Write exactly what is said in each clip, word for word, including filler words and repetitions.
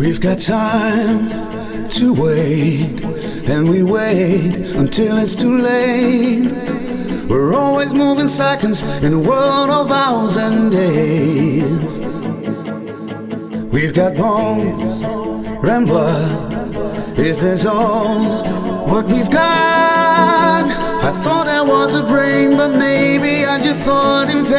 We've got time to wait, and we wait until it's too late. We're always moving seconds in a world of hours and days. We've got bones and blood. Is this all what we've got? I thought there was a brain, but maybe I just thought in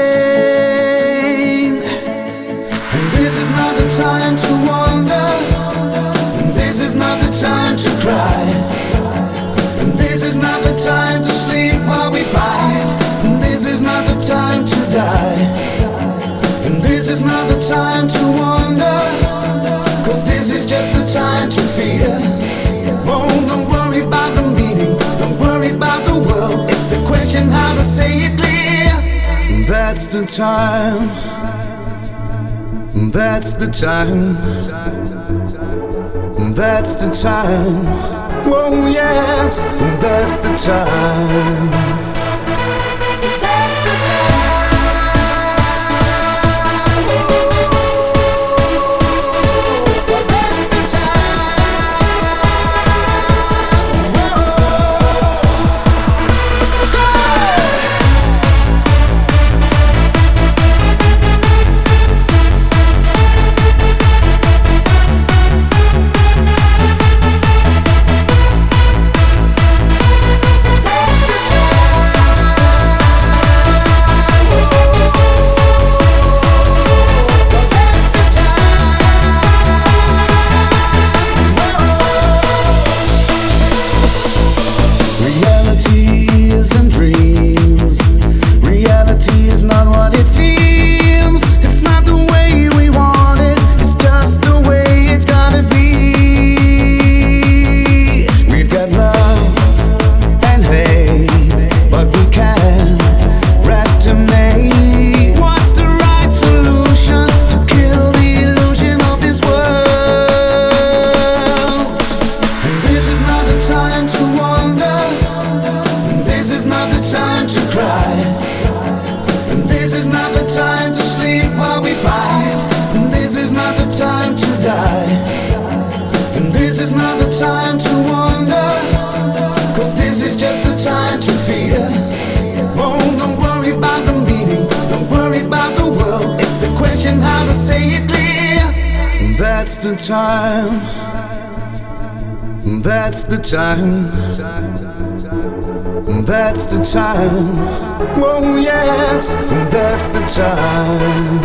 vain. And this is not the time to wonder, and this is not the time to cry, and this is not the time to sleep while we fight, and this is not the time to die, and this is not the time to wonder, cause this is just the time to fear. Oh, don't worry about the meaning, don't worry about the world, it's the question how to say it clear. And that's the time, and that's the time, and that's the time. Oh yes, and that's the time. How to say it clear. And that's the time, and that's the time, and that's the time. Oh yes, and that's the time.